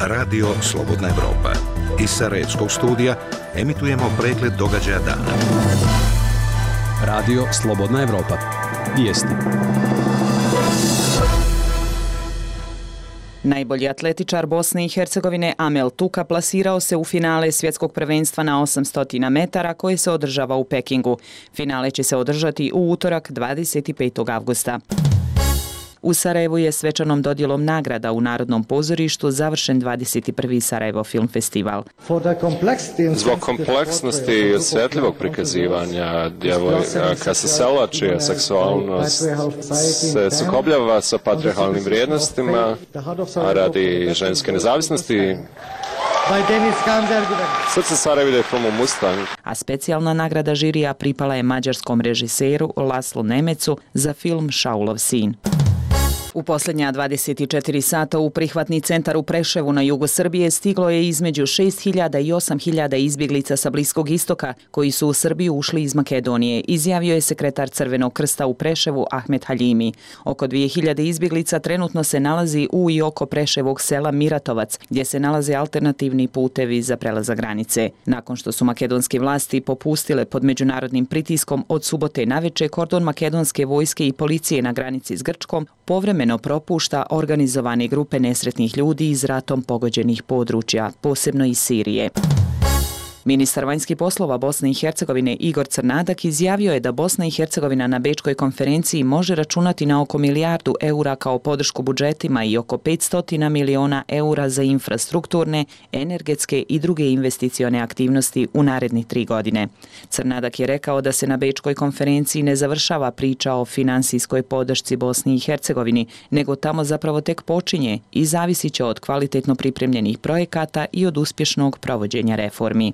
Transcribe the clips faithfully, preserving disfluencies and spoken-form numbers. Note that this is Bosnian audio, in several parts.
Radio Slobodna Evropa. Iz Sarajevskog studija emitujemo pregled događaja dana. Radio Slobodna Evropa. Vijesti. Najbolji atletičar Bosne i Hercegovine Amel Tuka plasirao se u finale svjetskog prvenstva na osamsto metara koje se održava u Pekingu. Finale će se održati u utorak dvadeset petog avgusta. U Sarajevu je svečanom dodjelom nagrada u Narodnom pozorištu završen dvadeset prvi Sarajevo film festival. Zbog kompleksnosti i osjetljivog prikazivanja djevojka sa sela čija seksualnost se sukobljava sa patrijarhalnim vrijednostima, a radi ženske nezavisnosti, srce Sarajeva je film Mustang. A specijalna nagrada žirija pripala je mađarskom režiseru Laslu Nemecu za film Šaulov sin. U posljednja dvadeset četiri sata u prihvatni centar u Preševu na jugu Srbije stiglo je između šest hiljada i osam hiljada izbjeglica sa Bliskog istoka koji su u Srbiju ušli iz Makedonije, izjavio je sekretar Crvenog krsta u Preševu Ahmet Haljimi. Oko dvije hiljade izbjeglica trenutno se nalazi u i oko Preševog sela Miratovac, gdje se nalaze alternativni putevi za prelazak granice. Nakon što su makedonske vlasti popustile pod međunarodnim pritiskom od subote navečer, kordon makedonske vojske i policije na granici s Grčkom povremeno propušta organizovane grupe nesretnih ljudi iz ratom pogođenih područja, posebno iz Sirije. Ministar vanjskih poslova Bosne i Hercegovine Igor Crnadak izjavio je da Bosna i Hercegovina na Bečkoj konferenciji može računati na oko milijardu eura kao podršku budžetima i oko petsto miliona eura za infrastrukturne, energetske i druge investicione aktivnosti u narednih tri godine. Crnadak je rekao da se na Bečkoj konferenciji ne završava priča o finansijskoj podršci Bosni i Hercegovini, nego tamo zapravo tek počinje i zavisit će od kvalitetno pripremljenih projekata i od uspješnog provođenja reformi.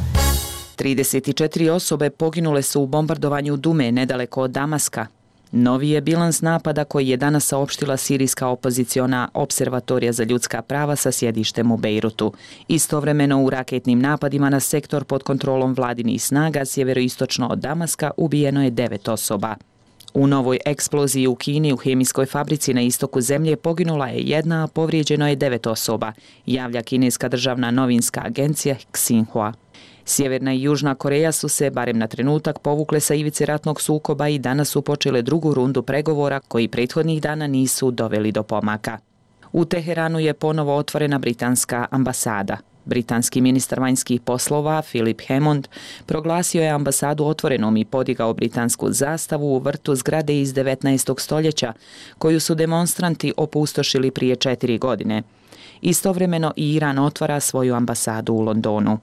trideset četiri osobe poginule su u bombardovanju Dume nedaleko od Damaska. Novi je bilans napada koji je danas saopštila sirijska opoziciona Observatorija za ljudska prava sa sjedištem u Bejrutu. Istovremeno u raketnim napadima na sektor pod kontrolom vladinih snaga sjeveroistočno od Damaska ubijeno je devet osoba. U novoj eksploziji u Kini u hemijskoj fabrici na istoku zemlje poginula je jedna, a povrijeđeno je devet osoba, javlja kineska državna novinska agencija Xinhua. Sjeverna i Južna Koreja su se, barem na trenutak, povukle sa ivice ratnog sukoba i danas su počele drugu rundu pregovora koji prethodnih dana nisu doveli do pomaka. U Teheranu je ponovo otvorena britanska ambasada. Britanski ministar vanjskih poslova Philip Hammond proglasio je ambasadu otvorenom i podigao britansku zastavu u vrtu zgrade iz devetnaestog stoljeća koju su demonstranti opustošili prije četiri godine. Istovremeno i Iran otvara svoju ambasadu u Londonu.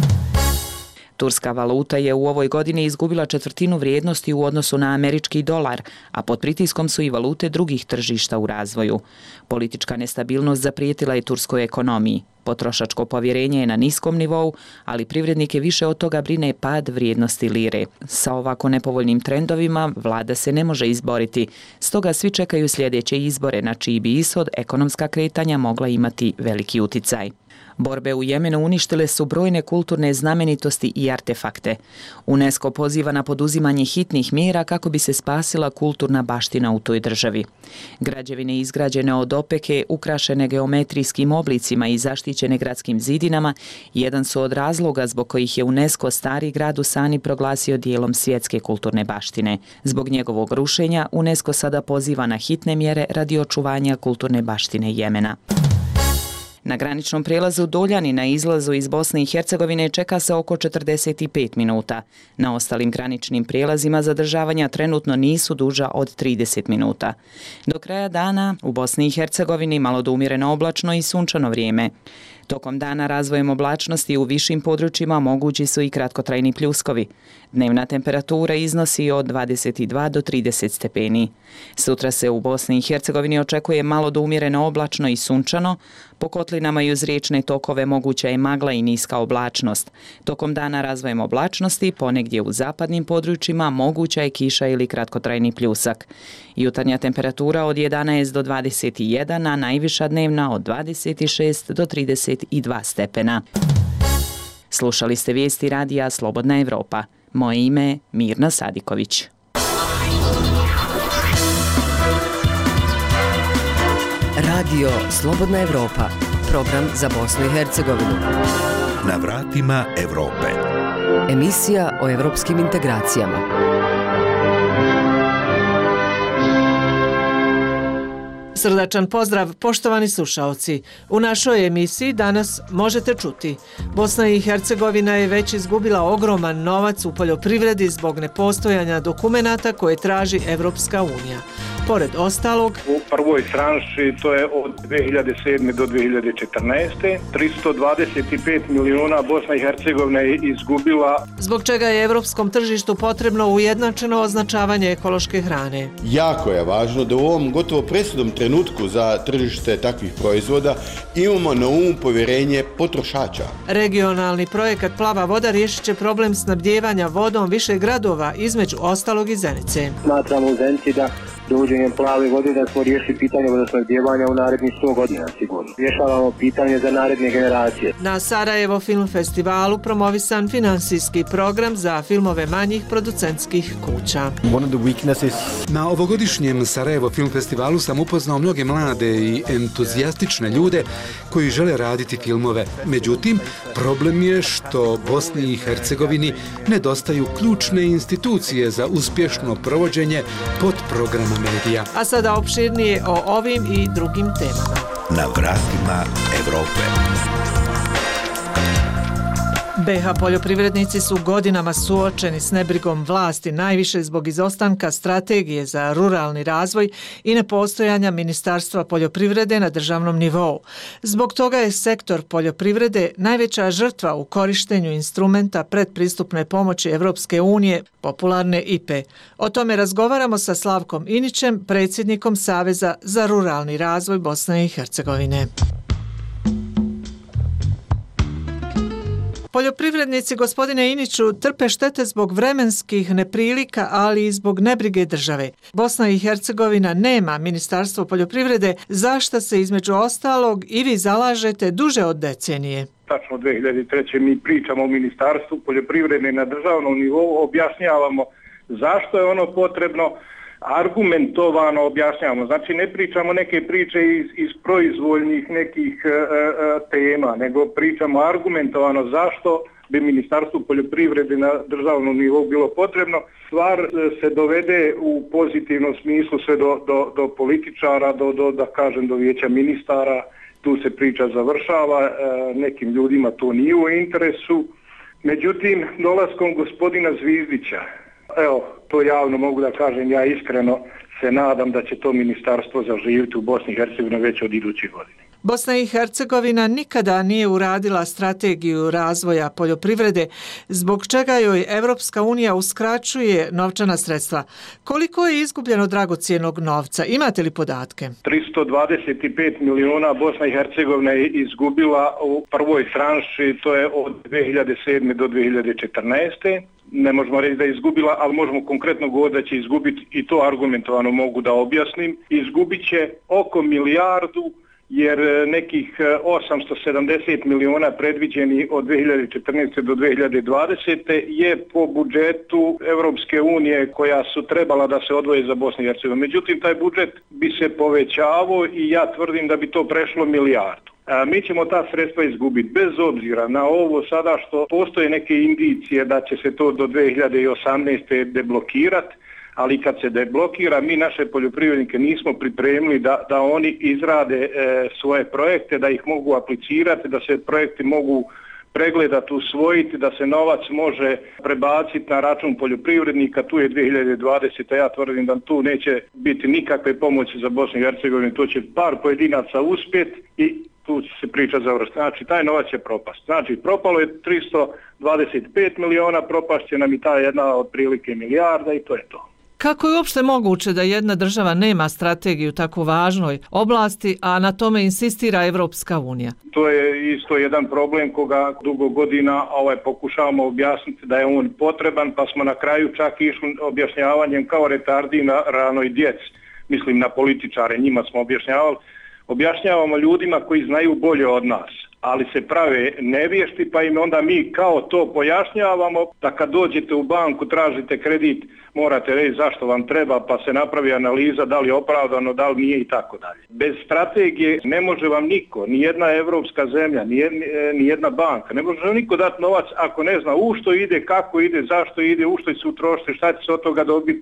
Turska valuta je u ovoj godini izgubila četvrtinu vrijednosti u odnosu na američki dolar, a pod pritiskom su i valute drugih tržišta u razvoju. Politička nestabilnost zaprijetila je turskoj ekonomiji. Potrošačko povjerenje je na niskom nivou, ali privrednike više od toga brine pad vrijednosti lire. Sa ovako nepovoljnim trendovima vlada se ne može izboriti, stoga svi čekaju sljedeće izbore na čiji bi ishod ekonomska kretanja mogla imati veliki uticaj. Borbe u Jemenu uništile su brojne kulturne znamenitosti i artefakte. UNESCO poziva na poduzimanje hitnih mjera kako bi se spasila kulturna baština u toj državi. Građevine izgrađene od opeke, ukrašene geometrijskim oblicima i zaštićene gradskim zidinama, jedan su od razloga zbog kojih je UNESCO stari grad u Sani proglasio dijelom svjetske kulturne baštine. Zbog njegovog rušenja UNESCO sada poziva na hitne mjere radi očuvanja kulturne baštine Jemena. Na graničnom prijelazu Doljani na izlazu iz Bosne i Hercegovine čeka se oko četrdeset pet minuta. Na ostalim graničnim prijelazima zadržavanja trenutno nisu duža od trideset minuta. Do kraja dana u Bosni i Hercegovini malo do umjereno oblačno i sunčano vrijeme. Tokom dana razvojem oblačnosti u višim područjima mogući su i kratkotrajni pljuskovi. Dnevna temperatura iznosi od dvadeset dva do trideset stepeni. Sutra se u Bosni i Hercegovini očekuje malo do umjereno oblačno i sunčano. Po kotlinama i uz riječne tokove moguća je magla i niska oblačnost. Tokom dana razvojem oblačnosti ponegdje u zapadnim područjima moguća je kiša ili kratkotrajni pljusak. Jutarnja temperatura od jedanaest do dvadeset jedan, a najviša dnevna od dvadeset šest do trideset dva stepena. Slušali ste vijesti radija Slobodna Evropa. Moje ime je Mirna Sadiković. Radio Slobodna Evropa, program za Bosnu i Hercegovinu. Na vratima Evrope. Emisija o evropskim integracijama. Srdačan pozdrav, poštovani slušaoci. U našoj emisiji danas možete čuti: Bosna i Hercegovina je već izgubila ogroman novac u poljoprivredi zbog nepostojanja dokumenata koje traži Evropska unija. Pored ostalog, u prvoj tranši, to je od dve hiljade sedme do dve hiljade četrnaeste. tristo dvadeset pet miliona Bosna i Hercegovina je izgubila. Zbog čega je evropskom tržištu potrebno ujednačeno označavanje ekološke hrane. Jako je važno da u ovom gotovo presudnom trenutku za tržište takvih proizvoda imamo na umu povjerenje potrošača. Regionalni projekat Plava voda riješit će problem snabdijevanja vodom više gradova, između ostalog i Zenice. Smatramo u Zenici da dovođenjem plave vode da smo riješili pitanje vodosnabdijevanja u narednih sto godina sigurno. Rješavamo pitanje za naredne generacije. Na Sarajevo Film Festivalu promovisan finansijski program za filmove manjih producentskih kuća. Na ovogodišnjem Sarajevo Film Festivalu sam upoznao mnoge mlade i entuzijastične ljude koji žele raditi filmove. Međutim, problem je što Bosni i Hercegovini nedostaju ključne institucije za uspješno provođenje podprograma medija. A sada opširnije o ovim i drugim temama. Na vratima Evrope. be ha poljoprivrednici su godinama suočeni s nebrigom vlasti, najviše zbog izostanka strategije za ruralni razvoj i nepostojanja Ministarstva poljoprivrede na državnom nivou. Zbog toga je sektor poljoprivrede najveća žrtva u korištenju instrumenta predpristupne pomoći Evropske unije, popularne I P E. O tome razgovaramo sa Slavkom Inićem, predsjednikom Saveza za ruralni razvoj Bosne i Hercegovine. Poljoprivrednici, gospodine Iniću, trpe štete zbog vremenskih neprilika, ali i zbog nebrige države. Bosna i Hercegovina nema Ministarstvo poljoprivrede, za što se između ostalog i vi zalažete duže od decenije. Tačno dve hiljade treće. mi pričamo o Ministarstvu poljoprivrede na državnom nivou, objašnjavamo zašto je ono potrebno, argumentovano objašnjavamo. Znači ne pričamo neke priče iz, iz proizvoljnih nekih e, e, tema, nego pričamo argumentovano zašto bi Ministarstvo poljoprivrede na državnom nivou bilo potrebno. Stvar se dovede u pozitivnom smislu sve do, do, do političara, do, do, da kažem, do vijeća ministara. Tu se priča završava, e, nekim ljudima to nije u interesu. Međutim, dolaskom gospodina Zvizdića, evo, to javno mogu da kažem, ja iskreno se nadam da će to ministarstvo zaživjeti u Bosni i Hercegovini već od iduće godine. Bosna i Hercegovina nikada nije uradila strategiju razvoja poljoprivrede, zbog čega joj Evropska unija uskraćuje novčana sredstva. Koliko je izgubljeno dragocjenog novca? Imate li podatke? tristo dvadeset pet miliona Bosna i Hercegovina je izgubila u prvoj tranši, to je od dve hiljade sedme do dve hiljade četrnaeste. Ne možemo reći da je izgubila, ali možemo konkretno govoriti da će izgubiti, i to argumentovano mogu da objasnim. Izgubit će oko milijardu, jer nekih osamsto sedamdeset miliona predviđeni od dve hiljade četrnaeste do dve hiljade dvadesete je po budžetu Evropske unije koja su trebala da se odvoje za Bosnu i Hercegovinu. Međutim, taj budžet bi se povećavao i ja tvrdim da bi to prešlo milijardu. A mi ćemo ta sredstva izgubiti bez obzira na ovo sada što postoje neke indicije da će se to do dve hiljade osamnaeste deblokirati, ali kad se deblokira, mi naše poljoprivrednike nismo pripremili da, da oni izrade e, svoje projekte, da ih mogu aplicirati, da se projekti mogu pregledati, usvojiti, da se novac može prebaciti na račun poljoprivrednika. Tu je dve hiljade dvadesete. Ja tvrdim da tu neće biti nikakve pomoći za Bosnu i Hercegovinu, to će par pojedinaca uspjeti i tu se priča završiti. Znači, taj novac će propast. Znači, propalo je tristo dvadeset pet miliona, propast će nam i ta jedna otprilike milijarda i to je to. Kako je uopšte moguće da jedna država nema strategiju tako važnoj oblasti, a na tome insistira Evropska unija? To je isto jedan problem koga dugo godina ovaj, pokušavamo objasniti da je on potreban, pa smo na kraju čak išli objašnjavanjem kao retardi na ranoj djeci. Mislim na političare, njima smo objašnjavali. Objašnjavamo ljudima koji znaju bolje od nas. ali se prave nevješti, pa im onda mi kao to pojašnjavamo da kad dođete u banku, tražite kredit, morate reći zašto vam treba, pa se napravi analiza da li je opravdano, da li nije i tako dalje. Bez strategije ne može vam niko, ni jedna evropska zemlja, ni jedna banka, ne može vam niko dati novac ako ne zna u što ide, kako ide, zašto ide, u što će se utrošiti, šta će se od toga dobiti,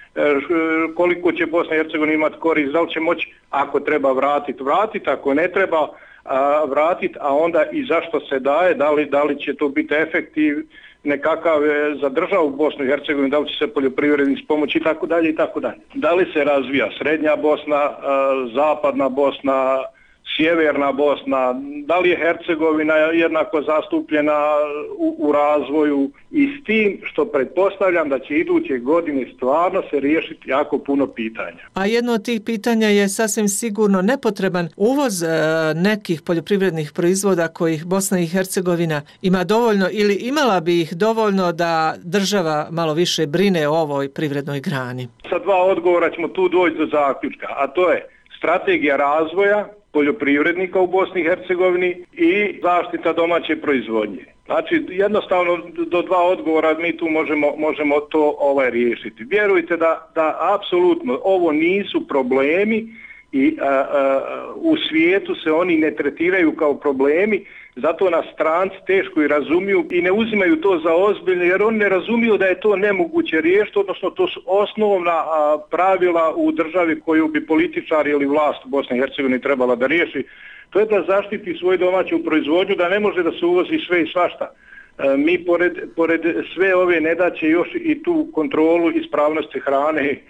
koliko će Bosna i Hercegovina imati korist, da li će moći ako treba vratiti, vratiti, ako ne treba vratiti, a onda i zašto se daje, da li, da li će to biti efektiv nekakav za državu Bosnu i Hercegovinu, da li će se poljoprivrednici pomoći i tako dalje i tako dalje. Da li se razvija srednja Bosna, zapadna Bosna, sjeverna Bosna, da li je Hercegovina jednako zastupljena u, u razvoju i s tim što pretpostavljam da će iduće godine stvarno se riješiti jako puno pitanja. A jedno od tih pitanja je sasvim sigurno nepotreban uvoz e, nekih poljoprivrednih proizvoda kojih Bosna i Hercegovina ima dovoljno ili imala bi ih dovoljno da država malo više brine o ovoj privrednoj grani. Sa dva odgovora ćemo tu doći do zaključka, a to je strategija razvoja poljoprivrednika u Bosni i Hercegovini i zaštita domaće proizvodnje. Znači, jednostavno do dva odgovora mi tu možemo, možemo to ovaj riješiti. Vjerujte da, da apsolutno ovo nisu problemi i a, a, u svijetu se oni ne tretiraju kao problemi, zato nas stranci teško i razumiju i ne uzimaju to za ozbiljno, jer oni ne razumiju da je to nemoguće riješiti, odnosno to su osnovna a, pravila u državi koju bi političari ili vlast u Bosni i Hercegovini trebala da riješi. To je da zaštiti svoju domaću proizvodnju, da ne može da se uvozi sve i svašta. E, mi pored, pored sve ove nedaće još i tu kontrolu ispravnosti hrane, e,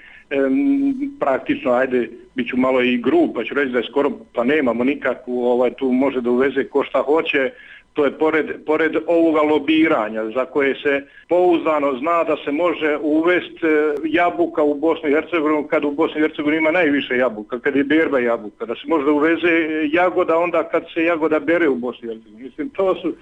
praktično, ajde, bit ću malo i grub, pa ću reći da je skoro, pa nemamo nikakvu, ovaj, tu može da uveze ko šta hoće, to je pored, pored ovoga lobiranja za koje se pouzdano zna da se može uvesti jabuka u Bosnu i Hercegovinu kad u Bosni i Hercegovini ima najviše jabuka, kad je berba jabuka, da se može da uveze jagoda onda kad se jagoda bere u Bosni i Hercegovini. Mislim, to su...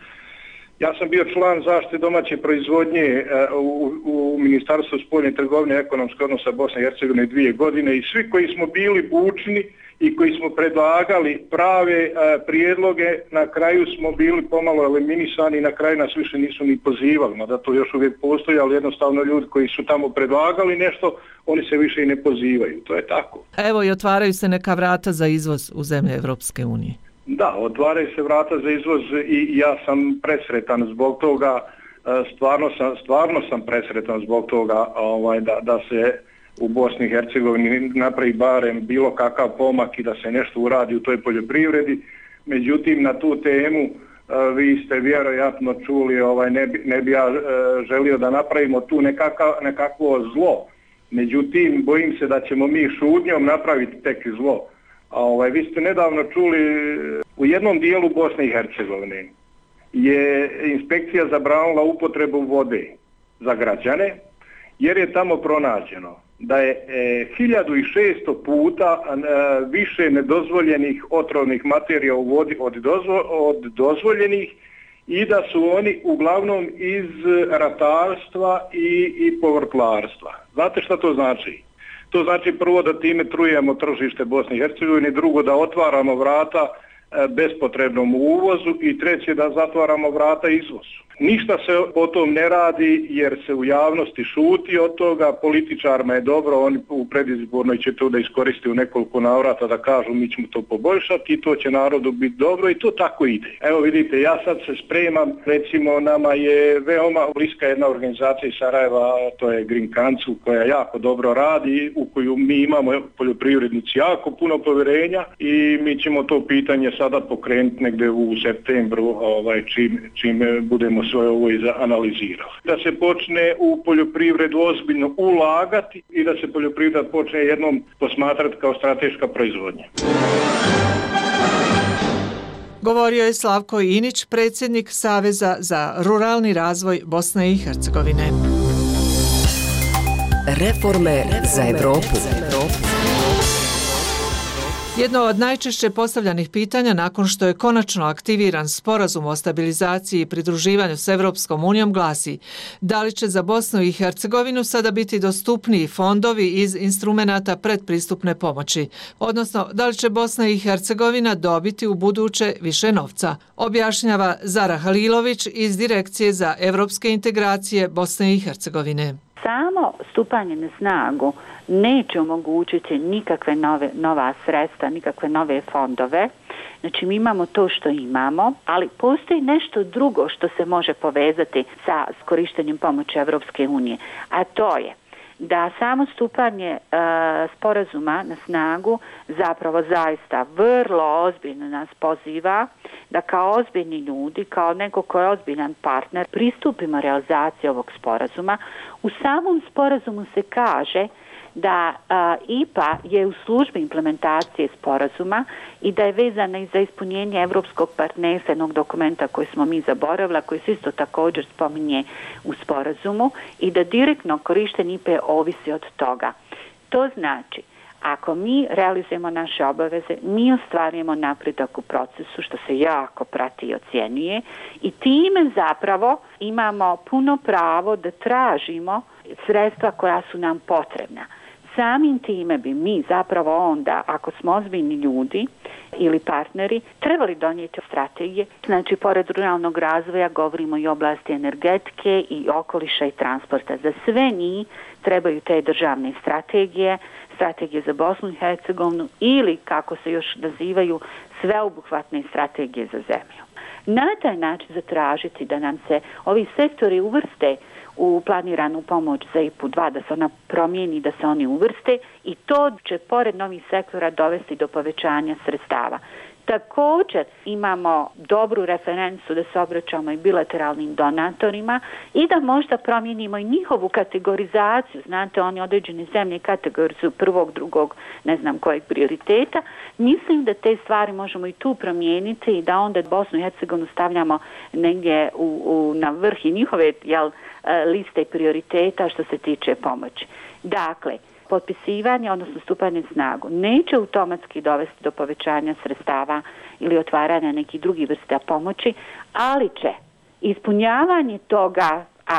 Ja sam bio član zaštite domaće proizvodnje u, u Ministarstvu spoljne trgovine i ekonomskog odnosa Bosne i Hercegovine dvije godine i svi koji smo bili bučni i koji smo predlagali prave prijedloge, na kraju smo bili pomalo eliminisani i na kraju nas više nisu ni pozivali, mada to još uvijek postoji, ali jednostavno ljudi koji su tamo predlagali nešto, oni se više i ne pozivaju. To je tako. Evo i otvaraju se neka vrata za izvoz u zemlje Evropske unije. Da, otvaraju se vrata za izvoz i ja sam presretan zbog toga, stvarno sam, stvarno sam presretan zbog toga ovaj, da, da se u Bosni i Hercegovini napravi barem bilo kakav pomak i da se nešto uradi u toj poljoprivredi. Međutim, na tu temu vi ste vjerojatno čuli, ovaj, ne, bi, ne bi ja želio da napravimo tu nekakav, nekakvo zlo. Međutim, bojim se da ćemo mi šutnjom napraviti tek zlo. Ovaj, vi ste nedavno čuli, u jednom dijelu Bosne i Hercegovine je inspekcija zabranila upotrebu vode za građane, jer je tamo pronađeno da je e, hiljadu šesto puta e, više nedozvoljenih otrovnih materija u vodi od, dozvo, od dozvoljenih i da su oni uglavnom iz ratarstva i, i povrtlarstva. Znate šta to znači? To znači prvo da time trujemo tržište Bosne i Hercegovine, drugo da otvaramo vrata bespotrebnom uvozu i treće da zatvaramo vrata izvozu. Ništa se o tom ne radi jer se u javnosti šuti od toga, političarima je dobro, oni u predizbornoj će to da iskoriste u nekoliko navrata da kažu mi ćemo to poboljšati i to će narodu biti dobro i to tako ide. Evo vidite, ja sad se spremam, recimo nama je veoma bliska jedna organizacija iz Sarajeva, to je Green Council, koja jako dobro radi, u koju mi imamo poljoprivrednici jako puno povjerenja i mi ćemo to pitanje sada pokrenuti negdje u septembru, ovaj, čim, čim budemo sve ovo analizirali. Da se počne u poljoprivredu ozbiljno ulagati i da se poljoprivreda počne jednom posmatrati kao strateška proizvodnja. Govorio je Slavko Inić, predsjednik Saveza za ruralni razvoj Bosne i Hercegovine. Reforme za Evropu. Jedno od najčešće postavljanih pitanja nakon što je konačno aktiviran sporazum o stabilizaciji i pridruživanju s Evropskom unijom glasi: da li će za Bosnu i Hercegovinu sada biti dostupniji fondovi iz instrumenata predpristupne pomoći, odnosno da li će Bosna i Hercegovina dobiti u buduće više novca, objašnjava Zara Halilović iz Direkcije za evropske integracije Bosne i Hercegovine. Samo stupanje na snagu neće omogućiti nikakve nove, nova sredstva, nikakve nove fondove. Znači mi imamo to što imamo, ali postoji nešto drugo što se može povezati sa korištenjem pomoći Evropske unije, a to je da samo stupanje e, sporazuma na snagu zapravo zaista vrlo ozbiljno nas poziva da kao ozbiljni ljudi, kao neko ko je ozbiljan partner, pristupimo realizaciji ovog sporazuma. U samom sporazumu se kaže da a, I P A je u službi implementacije sporazuma i da je vezana i za ispunjenje evropskog partnerstva, jednog dokumenta koji smo mi zaboravili, koji se isto također spominje u sporazumu, i da direktno korištenje I P A ovisi od toga. To znači, ako mi realizujemo naše obaveze, mi ostvarujemo napredak u procesu, što se jako prati i ocjenjuje, i time zapravo imamo puno pravo da tražimo sredstva koja su nam potrebna. Samim time bi mi zapravo onda, ako smo ozbiljni ljudi ili partneri, trebali donijeti strategije. Znači, pored ruralnog razvoja govorimo i o oblasti energetike i okoliša i transporta. Za sve njih trebaju te državne strategije, strategije za Bosnu i Hercegovinu ili, kako se još nazivaju, sveobuhvatne strategije za zemlju. Na taj način zatražiti da nam se ovi sektori uvrste u planiranu pomoć za I P U dva, da se ona promijeni, da se oni uvrste, i to će pored novih sektora dovesti do povećanja sredstava. Također imamo dobru referencu da se obraćamo i bilateralnim donatorima i da možda promijenimo i njihovu kategorizaciju. Znate, oni određene zemlje kategorizuju prvog, drugog, ne znam kojeg prioriteta. Mislim da te stvari možemo i tu promijeniti i da onda Bosnu i Hercegovinu stavljamo negdje u, u, na vrh i njihove jel, liste prioriteta što se tiče pomoći. Dakle, potpisivanje, odnosno stupanje na snagu, neće automatski dovesti do povećanja sredstava ili otvaranja nekih drugih vrsta pomoći, ali će ispunjavanje toga, a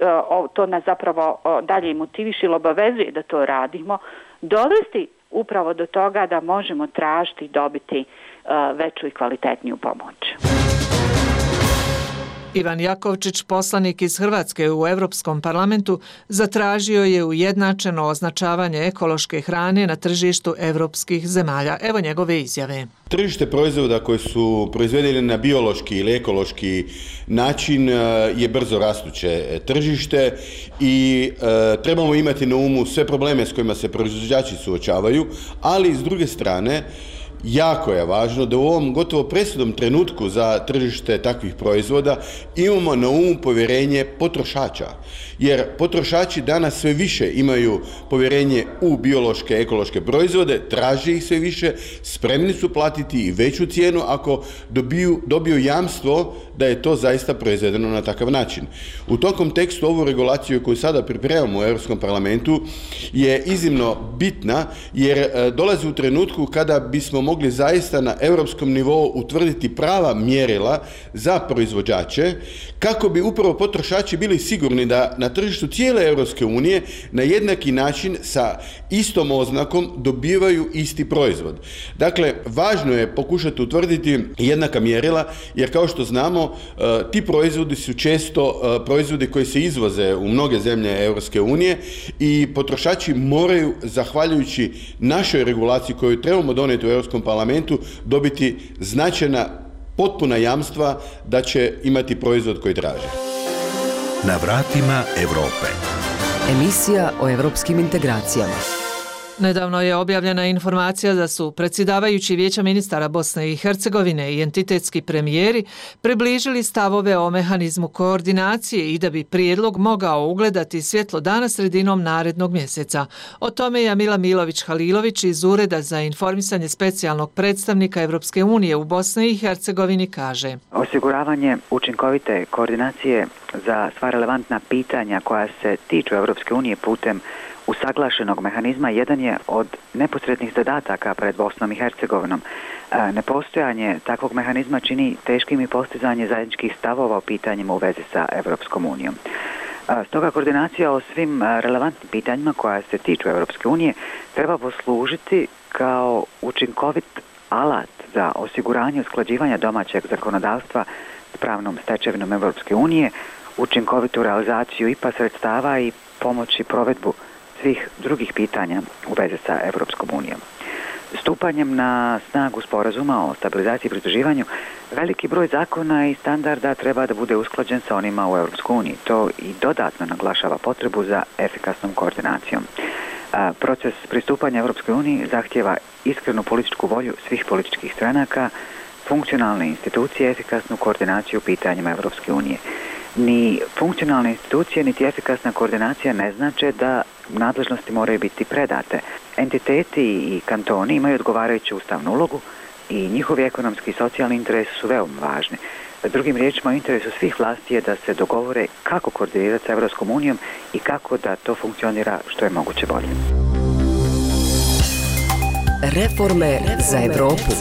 to nas zapravo dalje motiviše ili obavezuje da to radimo, dovesti upravo do toga da možemo tražiti i dobiti veću i kvalitetniju pomoć. Ivan Jakovčić, poslanik iz Hrvatske u Europskom parlamentu, zatražio je ujednačeno označavanje ekološke hrane na tržištu europskih zemalja. Evo njegove izjave. Tržište proizvoda koji su proizvedeni na biološki ili ekološki način je brzo rastuće tržište i e, trebamo imati na umu sve probleme s kojima se proizvođači suočavaju, ali s druge strane jako je važno da u ovom gotovo presudnom trenutku za tržište takvih proizvoda imamo na umu povjerenje potrošača. Jer potrošači danas sve više imaju povjerenje u biološke, ekološke proizvode, traže ih sve više, spremni su platiti i veću cijenu ako dobiju, dobiju jamstvo da je to zaista proizvedeno na takav način. U tom kontekstu ovu regulaciju koju sada pripremamo u Europskom parlamentu je iznimno bitna jer dolazi u trenutku kada bismo mogli zaista na europskom nivou utvrditi prava mjerila za proizvođače kako bi upravo potrošači bili sigurni da na tržištu cijele Europske unije na jednaki način sa istom oznakom dobivaju isti proizvod. Dakle, važno je pokušati utvrditi jednaka mjerila jer kao što znamo ti proizvodi su često proizvodi koji se izvoze u mnoge zemlje Europske unije i potrošači moraju, zahvaljujući našoj regulaciji koju trebamo donijeti u Europskom parlamentu, dobiti značajna potpuna jamstva da će imati proizvod koji traže. Na vratima Europe. Emisija o evropskim integracijama. Nedavno je objavljena informacija da su predsjedavajući Vijeća ministara Bosne i Hercegovine i entitetski premijeri približili stavove o mehanizmu koordinacije i da bi prijedlog mogao ugledati svjetlo dana sredinom narednog mjeseca. O tome je Mila Milović-Halilović iz Ureda za informisanje specijalnog predstavnika Evropske unije u Bosni i Hercegovini kaže: Osiguravanje učinkovite koordinacije za sva relevantna pitanja koja se tiču Evropske unije putem usaglašenog mehanizma jedan je od neposrednih zadataka pred Bosnom i Hercegovinom. Nepostojanje takvog mehanizma čini teškim i postizanje zajedničkih stavova o pitanjima u vezi sa Evropskom unijom. Stoga koordinacija o svim relevantnim pitanjima koja se tiču Evropske unije treba poslužiti kao učinkovit alat za osiguranje usklađivanja domaćeg zakonodavstva s pravnom stečevinom Evropske unije, učinkovitu realizaciju I P A sredstava i pomoći provedbu svih drugih pitanja u vezi sa Evropskom unijom. Stupanjem na snagu sporazuma o stabilizaciji i pridruživanju, veliki broj zakona i standarda treba da bude usklađen sa onima u Evropskoj uniji. To i dodatno naglašava potrebu za efikasnom koordinacijom. Proces pristupanja Evropskoj uniji zahtjeva iskrenu političku volju svih političkih stranaka, funkcionalne institucije, efikasnu koordinaciju u pitanjima Evropske unije. Ni funkcionalne institucije, niti efikasna koordinacija ne znače da nadležnosti moraju biti predate. Entiteti i kantoni imaju odgovarajuću ustavnu ulogu i njihovi ekonomski i socijalni interesi su veoma važni. Drugim riječima, u interesu svih vlasti je da se dogovore kako koordinirati sa Evropskom unijom i kako da to funkcionira što je moguće bolje. Reforme za Evropu.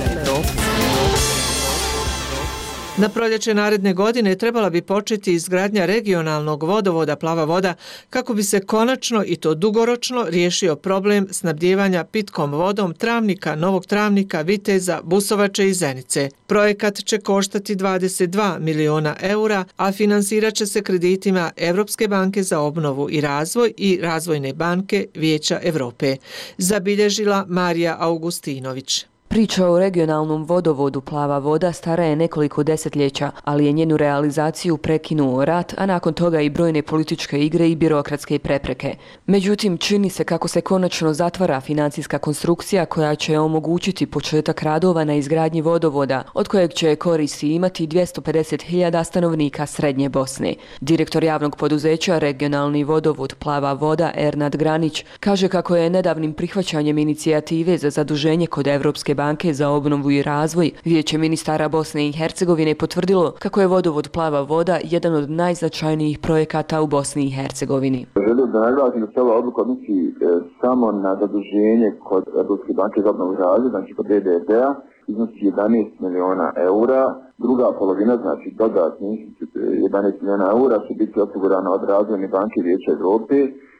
Na proljeće naredne godine trebala bi početi izgradnja regionalnog vodovoda Plava voda kako bi se konačno i to dugoročno riješio problem snabdijevanja pitkom vodom Travnika, Novog Travnika, Viteza, Busovače i Zenice. Projekat će koštati dvadeset dva miliona eura, a finansirat će se kreditima Evropske banke za obnovu i razvoj i Razvojne banke Vijeća Europe, zabilježila Marija Augustinović. Priča o regionalnom vodovodu Plava voda stara je nekoliko desetljeća, ali je njenu realizaciju prekinuo rat, a nakon toga i brojne političke igre i birokratske prepreke. Međutim, čini se kako se konačno zatvara financijska konstrukcija koja će omogućiti početak radova na izgradnji vodovoda, od kojeg će koristi imati dvjesto pedeset hiljada stanovnika Srednje Bosne. Direktor javnog poduzeća Regionalni vodovod Plava voda Ernad Granić kaže kako je nedavnim prihvaćanjem inicijative za zaduženje kod Evropske banke za obnovu i razvoj, Vijeće ministara Bosne i Hercegovine potvrdilo kako je vodovod Plava voda jedan od najznačajnijih projekata u Bosni i Hercegovini. Želio da naglasim da se ova odluka odnosi samo na zaduženje kod Evropske banke za obnovu i razvoj, znači kod E B R D-a, iznosi jedanaest miliona eura. Druga polovina, znači dodatnih jedanaest miliona eura, će biti osigurana od Razvojne banke Vijeća Europe.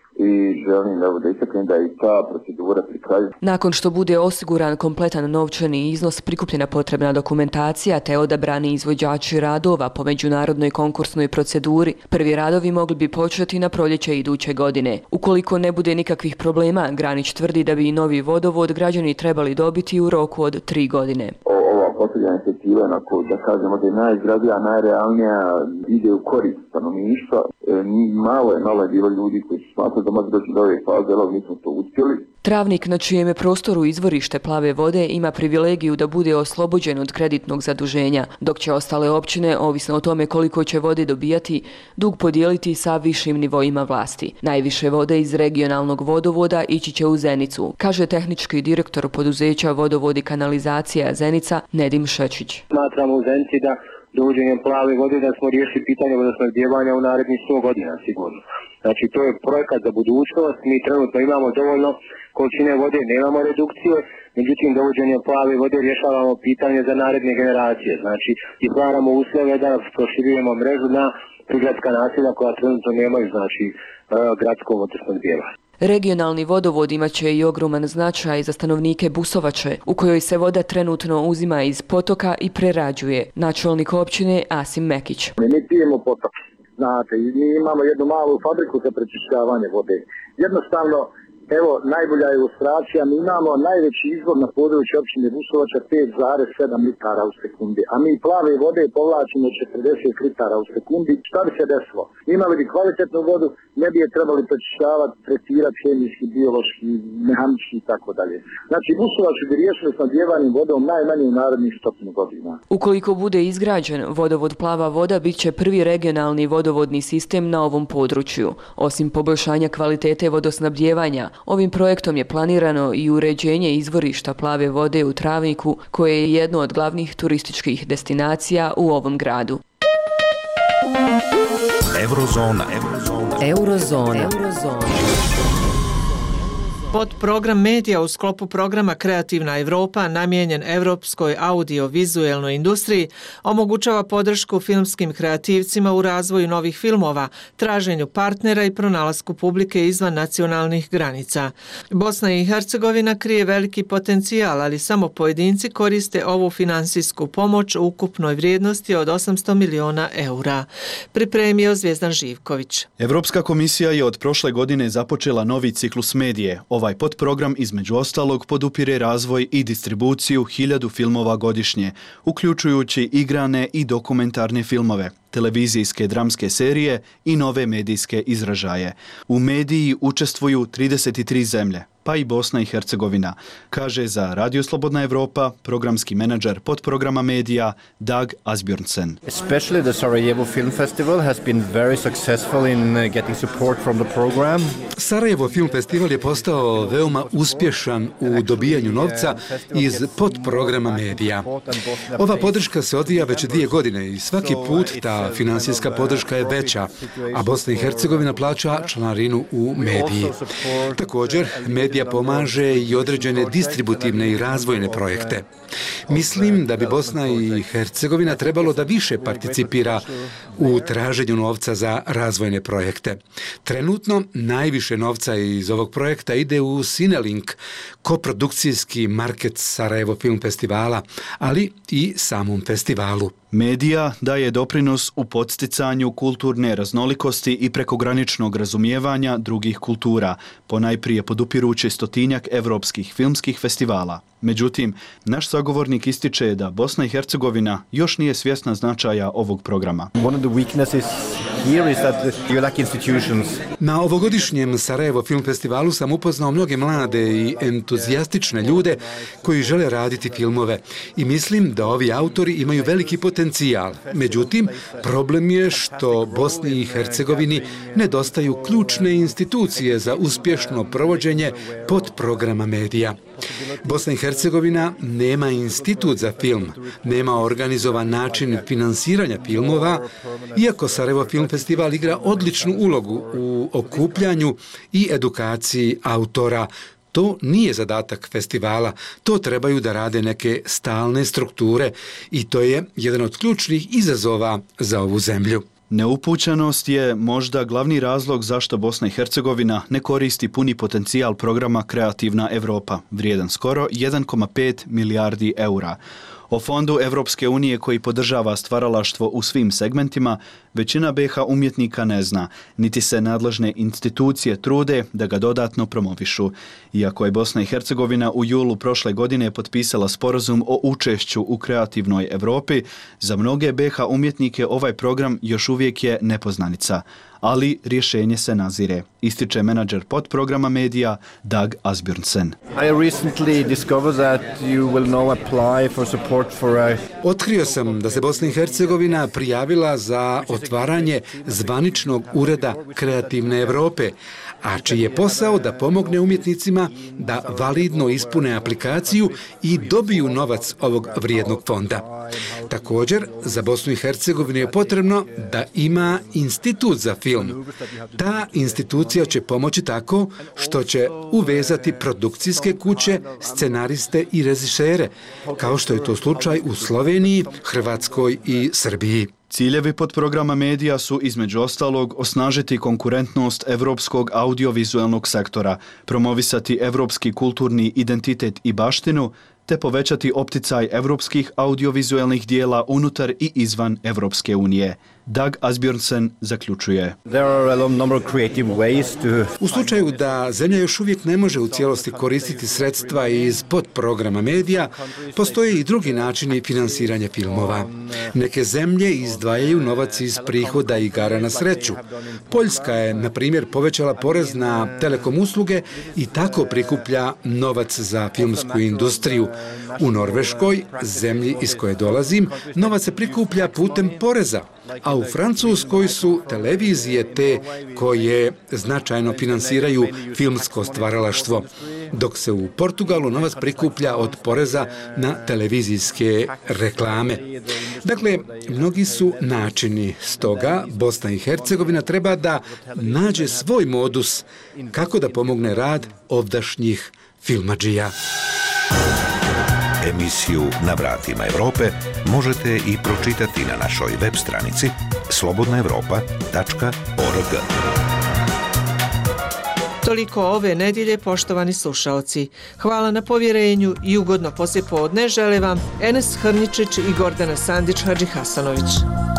I želim da istaknem da je i ta procedura pri kraju. Nakon što bude osiguran kompletan novčani iznos, prikupljena potrebna dokumentacija te odabrani izvođači radova po međunarodnoj konkursnoj proceduri, prvi radovi mogli bi početi na proljeće iduće godine. Ukoliko ne bude nikakvih problema, Granić tvrdi da bi i novi vodovod građani trebali dobiti u roku od tri godine. Ova posljednja inicijativa, onako da kažemo da je najizgradija, najrealnija, ide u korist stanovništva. E, malo je, malo je bilo ljudi koji su smatrali da može doći do ove faze, ali nismo to uspjeli. Travnik, na čijem je prostoru izvorište Plave vode, ima privilegiju da bude oslobođen od kreditnog zaduženja, dok će ostale općine, ovisno o tome koliko će vode dobijati, dug podijeliti sa višim nivoima vlasti. Najviše vode iz regionalnog vodovoda ići će u Zenicu, kaže tehnički direktor poduzeća Vodovod i kanalizacija Zenica Nedim Šečić. Smatramo u Zenici da dovođenjem Plave vode da smo riješili pitanje vodosnabdijevanja u narednih sto godina sigurno. Znači to je projekat za budućnost, mi trenutno imamo dovoljno količine vode, nemamo redukcije, međutim dovođenjem Plave vode rješavamo pitanje za naredne generacije. Znači i stvaramo uslove da proširujemo mrežu na prigradska naselja koja trenutno nemaju znači gradsko vodosnabdijevanje. Regionalni vodovod imaće i ogroman značaj za stanovnike Busovače, u kojoj se voda trenutno uzima iz potoka i prerađuje. Načelnik općine Asim Mekić. Mi pijemo potok, znate, i mi imamo jednu malu fabriku za prečišćavanje vode. Jednostavno, evo, najbolja je ilustracija, mi imamo najveći izvor na području općine Busovača pet zarez sedam litara u sekundi, a mi Plave vode povlačimo četrdeset litara u sekundi. Šta bi se desilo? Imali bi kvalitetnu vodu, ne bi je trebali prečišćavati, tretirati hemijski, biološki, mehanički i tako dalje. Znači, Busovač bi riješili snabdijevanjem vodom najmanje u narednih stotinu godina. Ukoliko bude izgrađen, vodovod Plava voda bit će prvi regionalni vodovodni sistem na ovom području. Osim poboljšanja kvalitete vodosnabdijevanja, ovim projektom je planirano i uređenje izvorišta Plave vode u Travniku, koje je jedno od glavnih turističkih destinacija u ovom gradu. Eurozona. Eurozona. Eurozona. Eurozona. Podprogram medija u sklopu programa Kreativna Europa namijenjen evropskoj audio-vizuelnoj industriji omogućava podršku filmskim kreativcima u razvoju novih filmova, traženju partnera i pronalasku publike izvan nacionalnih granica. Bosna i Hercegovina krije veliki potencijal, ali samo pojedinci koriste ovu finansijsku pomoć u ukupnoj vrijednosti od osamsto miliona eura. Pripremio Zvijezdan Živković. Evropska komisija je od prošle godine započela novi ciklus medije. Ovaj podprogram između ostalog podupire razvoj i distribuciju hiljadu filmova godišnje, uključujući igrane i dokumentarne filmove, televizijske dramske serije i nove medijske izražaje. U mediji učestvuju trideset tri zemlje, pa i Bosna i Hercegovina, kaže za Radio Slobodna Evropa programski menadžer podprograma medija Dag Asbjørnsen. Especially the Sarajevo Film Festival has been very successful in getting support from the program. Sarajevo Film Festival je postao veoma uspješan u dobijanju novca iz podprograma medija. Ova podrška se odvija već dvije godine i svaki put ta finansijska podrška je veća, a Bosna i Hercegovina plaća članarinu u mediji. Također, medija pomaže i određene distributivne i razvojne projekte. Mislim da bi Bosna i Hercegovina trebalo da više participira u traženju novca za razvojne projekte. Trenutno najviše novca iz ovog projekta ide u Cinelink, koprodukcijski market Sarajevo Film Festivala, ali i samom festivalu. Medija daje doprinos u podsticanju kulturne raznolikosti i prekograničnog razumijevanja drugih kultura, ponajprije podupirući stotinjak evropskih filmskih festivala. Međutim, naš sagovornik ističe da Bosna i Hercegovina još nije svjesna značaja ovog programa. Na ovogodišnjem Sarajevo Film Festivalu sam upoznao mnoge mlade i entuzijastične ljude koji žele raditi filmove i mislim da ovi autori imaju veliki potencijal. Međutim, problem je što Bosni i Hercegovini nedostaju ključne institucije za uspješno provođenje podprograma medija. Bosna i Hercegovina nema institut za film, nema organizovan način finansiranja filmova, iako Sarajevo Film Festival igra odličnu ulogu u okupljanju i edukaciji autora. To nije zadatak festivala, to trebaju da rade neke stalne strukture i to je jedan od ključnih izazova za ovu zemlju. Neupućenost je možda glavni razlog zašto Bosna i Hercegovina ne koristi puni potencijal programa Kreativna Evropa, vrijedan skoro jedan zarez pet milijardi eura. O fondu Evropske unije koji podržava stvaralaštvo u svim segmentima, većina B iH umjetnika ne zna, niti se nadležne institucije trude da ga dodatno promovišu. Iako je Bosna i Hercegovina u julu prošle godine potpisala sporazum o učešću u Kreativnoj Evropi, za mnoge B iH umjetnike ovaj program još uvijek je nepoznanica, ali rješenje se nazire, ističe menadžer podprograma medija Dag Asbjørnsen. Otkrio sam da se Bosna i Hercegovina prijavila za otvaranje zvaničnog ureda Kreativne Evrope, a čiji je posao da pomogne umjetnicima da validno ispune aplikaciju i dobiju novac ovog vrijednog fonda. Također, za Bosnu i Hercegovinu je potrebno da ima institut za film. Ta institucija će pomoći tako što će uvezati produkcijske kuće, scenariste i režisere, kao što je to slučaj u Sloveniji, Hrvatskoj i Srbiji. Ciljevi podprograma medija su između ostalog osnažiti konkurentnost evropskog audiovizualnog sektora, promovisati evropski kulturni identitet i baštinu, te povećati opticaj evropskih audiovizualnih dijela unutar i izvan Evropske unije. Dag Asbjørnsen zaključuje. U slučaju da zemlja još uvijek ne može u cijelosti koristiti sredstva iz podprograma medija, postoje i drugi načini finansiranja filmova. Neke zemlje izdvajaju novac iz prihoda igara na sreću. Poljska je, na primjer, povećala porez na telekom usluge i tako prikuplja novac za filmsku industriju. U Norveškoj, zemlji iz koje dolazim, novac se prikuplja putem poreza. a u Francuskoj su televizije te koje značajno finansiraju filmsko stvaralaštvo, dok se u Portugalu novac prikuplja od poreza na televizijske reklame. Dakle, mnogi su načini, stoga Bosna i Hercegovina treba da nađe svoj modus kako da pomogne rad ovdašnjih filmadžija. Emisiju Na vratima Evrope možete i pročitati na našoj web stranici slobodna evropa tačka org. Toliko ove nedjelje, poštovani slušaoci. Hvala na povjerenju i ugodno poslijepodne žele vam Enes Hrničić i Gordana Sandić Hadžihasanović.